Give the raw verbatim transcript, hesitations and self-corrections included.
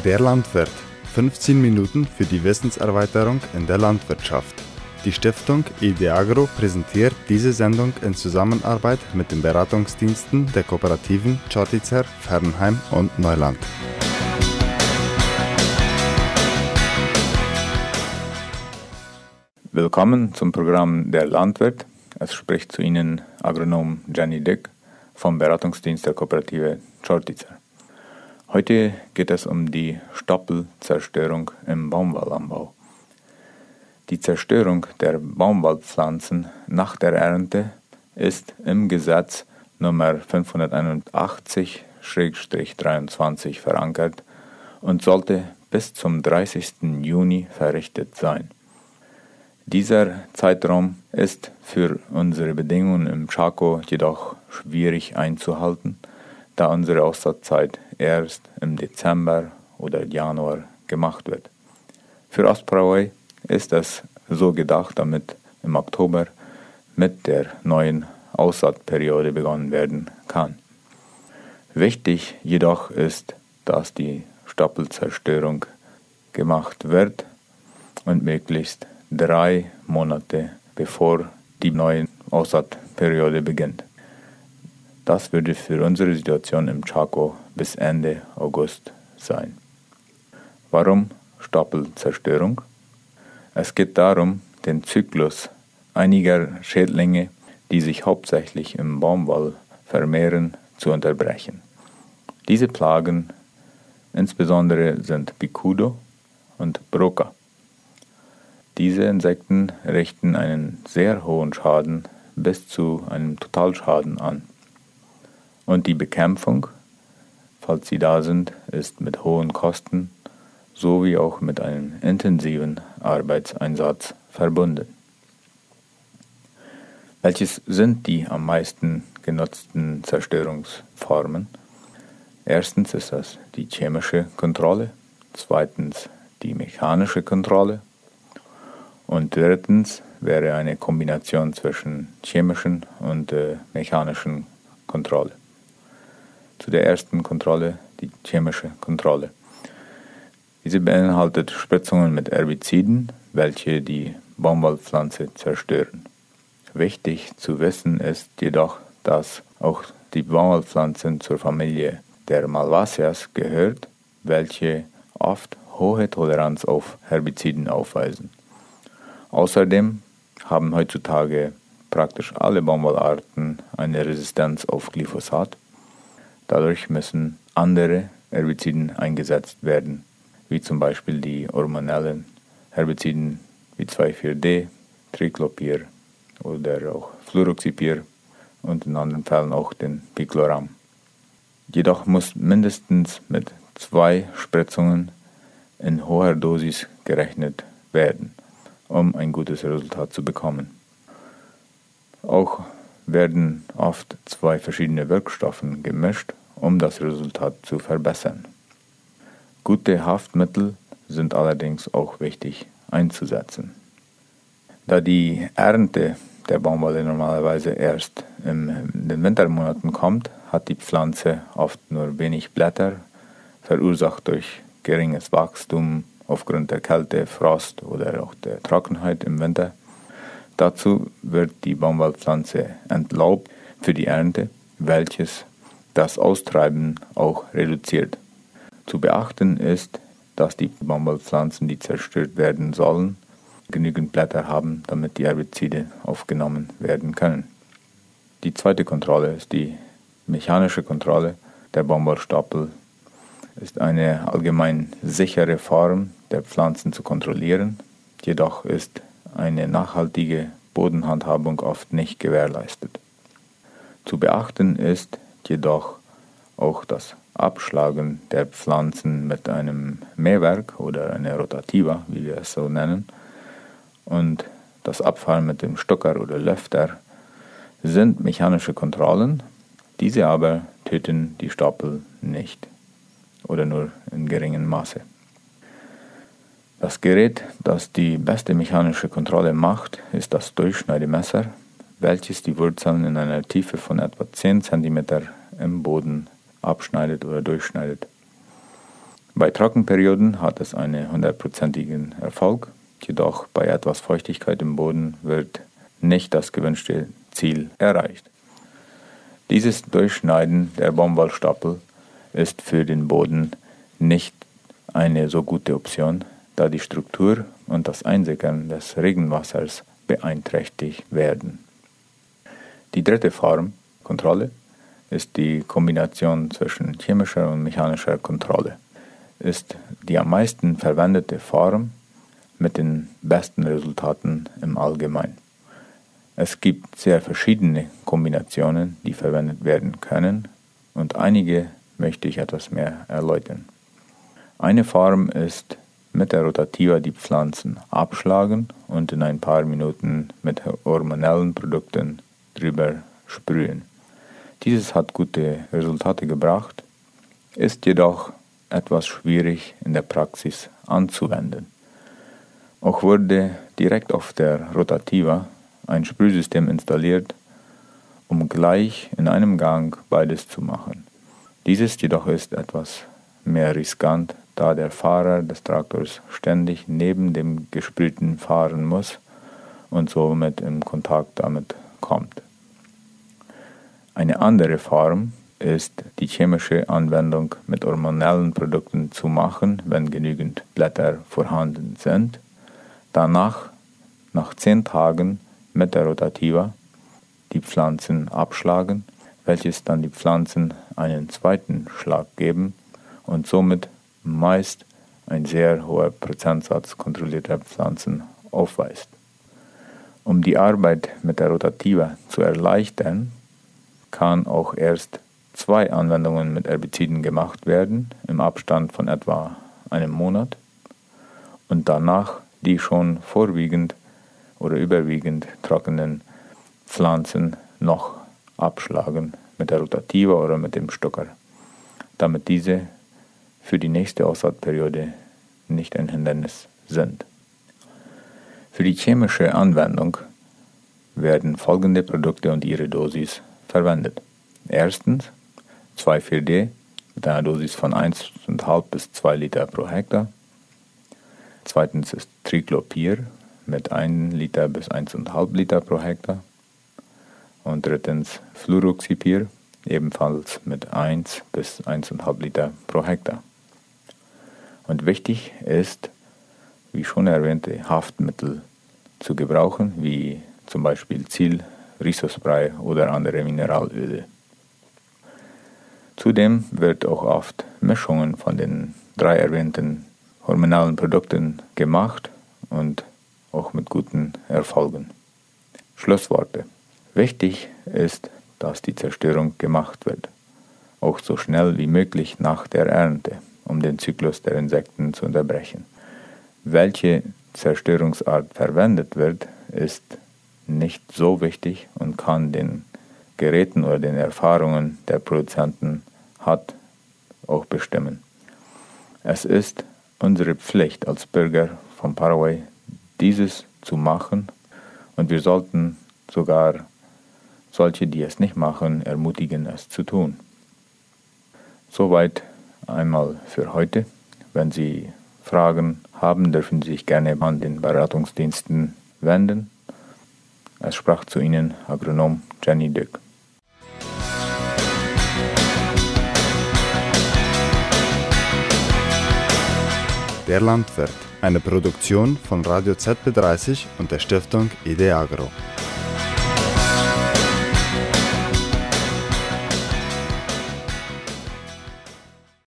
Der Landwirt. fünfzehn Minuten für die Wissenserweiterung in der Landwirtschaft. Die Stiftung IdeAgro präsentiert diese Sendung in Zusammenarbeit mit den Beratungsdiensten der Kooperativen Chortizer, Fernheim und Neuland. Willkommen zum Programm Der Landwirt. Es spricht zu Ihnen Agronom Jenny Dick vom Beratungsdienst der Kooperative Chortizer. Heute geht es um die Stoppelzerstörung im Baumwollanbau. Die Zerstörung der Baumwollpflanzen nach der Ernte ist im Gesetz Nummer fünfhunderteinundachtzig dreiundzwanzig verankert und sollte bis zum dreißigsten Juni verrichtet sein. Dieser Zeitraum ist für unsere Bedingungen im Chaco jedoch schwierig einzuhalten, da unsere Aussaatzeit erst im Dezember oder Januar gemacht wird. Für Ostbrauei ist es so gedacht, damit im Oktober mit der neuen Aussaatperiode begonnen werden kann. Wichtig jedoch ist, dass die Stoppelzerstörung gemacht wird und möglichst drei Monate bevor die neue Aussaatperiode beginnt. Das würde für unsere Situation im Chaco bis Ende August sein. Warum Stoppelzerstörung? Es geht darum, den Zyklus einiger Schädlinge, die sich hauptsächlich im Baumwoll vermehren, zu unterbrechen. Diese Plagen insbesondere sind Picudo und Broca. Diese Insekten richten einen sehr hohen Schaden bis zu einem Totalschaden an. Und die Bekämpfung, falls sie da sind, ist mit hohen Kosten sowie auch mit einem intensiven Arbeitseinsatz verbunden. Welches sind die am meisten genutzten Zerstörungsformen? Erstens ist das die chemische Kontrolle, zweitens die mechanische Kontrolle und drittens wäre eine Kombination zwischen chemischen und äh, mechanischen Kontrolle. Zu der ersten Kontrolle, die chemische Kontrolle. Diese beinhaltet Spritzungen mit Herbiziden, welche die Baumwollpflanze zerstören. Wichtig zu wissen ist jedoch, dass auch die Baumwollpflanzen zur Familie der Malvaceae gehört, welche oft hohe Toleranz auf Herbiziden aufweisen. Außerdem haben heutzutage praktisch alle Baumwollarten eine Resistenz auf Glyphosat. Dadurch müssen andere Herbiziden eingesetzt werden, wie zum Beispiel die hormonellen Herbiziden wie zwei vier D, Triclopyr oder auch Fluroxypyr und in anderen Fällen auch den Picloram. Jedoch muss mindestens mit zwei Spritzungen in hoher Dosis gerechnet werden, um ein gutes Resultat zu bekommen. Auch werden oft zwei verschiedene Wirkstoffe gemischt, um das Resultat zu verbessern. Gute Haftmittel sind allerdings auch wichtig einzusetzen. Da die Ernte der Baumwolle normalerweise erst in den Wintermonaten kommt, hat die Pflanze oft nur wenig Blätter, verursacht durch geringes Wachstum aufgrund der Kälte, Frost oder auch der Trockenheit im Winter. Dazu wird die Baumwollpflanze entlaubt für die Ernte, welches das Austreiben auch reduziert. Zu beachten ist, dass die Baumwollpflanzen, die zerstört werden sollen, genügend Blätter haben, damit die Herbizide aufgenommen werden können. Die zweite Kontrolle ist die mechanische Kontrolle der Baumwollstoppel. Ist eine allgemein sichere Form der Pflanzen zu kontrollieren, jedoch ist eine nachhaltige Bodenhandhabung oft nicht gewährleistet. Zu beachten ist jedoch auch das Abschlagen der Pflanzen mit einem Mähwerk oder einer Rotativa, wie wir es so nennen, und das Abfahren mit dem Stucker oder Löfter sind mechanische Kontrollen, diese aber töten die Stoppel nicht oder nur in geringem Maße. Das Gerät, das die beste mechanische Kontrolle macht, ist das Durchschneidemesser, welches die Wurzeln in einer Tiefe von etwa zehn Zentimeter im Boden abschneidet oder durchschneidet. Bei Trockenperioden hat es einen hundertprozentigen Erfolg, jedoch bei etwas Feuchtigkeit im Boden wird nicht das gewünschte Ziel erreicht. Dieses Durchschneiden der Baumwollstapel ist für den Boden nicht eine so gute Option, da die Struktur und das Einsickern des Regenwassers beeinträchtigt werden. Die dritte Form, Kontrolle, ist die Kombination zwischen chemischer und mechanischer Kontrolle. Ist die am meisten verwendete Form mit den besten Resultaten im Allgemeinen. Es gibt sehr verschiedene Kombinationen, die verwendet werden können, und einige möchte ich etwas mehr erläutern. Eine Form ist mit der Rotativa die Pflanzen abschlagen und in ein paar Minuten mit hormonellen Produkten drüber sprühen. Dieses hat gute Resultate gebracht, ist jedoch etwas schwierig in der Praxis anzuwenden. Auch wurde direkt auf der Rotativa ein Sprühsystem installiert, um gleich in einem Gang beides zu machen. Dieses jedoch ist etwas mehr riskant, da der Fahrer des Traktors ständig neben dem Gesprühten fahren muss und somit in Kontakt damit kommt. Eine andere Form ist die chemische Anwendung mit hormonellen Produkten zu machen, wenn genügend Blätter vorhanden sind. Danach, nach zehn Tagen mit der Rotativa, die Pflanzen abschlagen, welches dann die Pflanzen einen zweiten Schlag geben und somit meist ein sehr hoher Prozentsatz kontrollierter Pflanzen aufweist. Um die Arbeit mit der Rotativa zu erleichtern, kann auch erst zwei Anwendungen mit Herbiziden gemacht werden, im Abstand von etwa einem Monat, und danach die schon vorwiegend oder überwiegend trockenen Pflanzen noch abschlagen mit der Rotativa oder mit dem Stocker, damit diese für die nächste Aussaatperiode nicht ein Hindernis sind. Für die chemische Anwendung werden folgende Produkte und ihre Dosis verwendet. Erstens zwei vier D mit einer Dosis von eins Komma fünf bis zwei Liter pro Hektar. Zweitens ist Triclopyr mit ein Liter bis eins Komma fünf Liter pro Hektar. Und drittens Fluroxypyr, ebenfalls mit eins bis eins Komma fünf Liter pro Hektar. Und wichtig ist, wie schon erwähnte, Haftmittel zu gebrauchen, wie zum Beispiel Ziel, Risospray oder andere Mineralöle. Zudem wird auch oft Mischungen von den drei erwähnten hormonalen Produkten gemacht und auch mit guten Erfolgen. Schlussworte. Wichtig ist, dass die Zerstörung gemacht wird, auch so schnell wie möglich nach der Ernte, um den Zyklus der Insekten zu unterbrechen. Welche Zerstörungsart verwendet wird, ist nicht so wichtig und kann den Geräten oder den Erfahrungen der Produzenten hat auch bestimmen. Es ist unsere Pflicht als Bürger von Paraguay, dieses zu machen, und wir sollten sogar solche, die es nicht machen, ermutigen, es zu tun. Soweit einmal für heute. Wenn Sie Fragen haben, dürfen Sie sich gerne an den Beratungsdiensten wenden. Es sprach zu Ihnen Agronom Jenny Dück. Der Landwirt, eine Produktion von Radio Z B dreißig und der Stiftung Ideagro.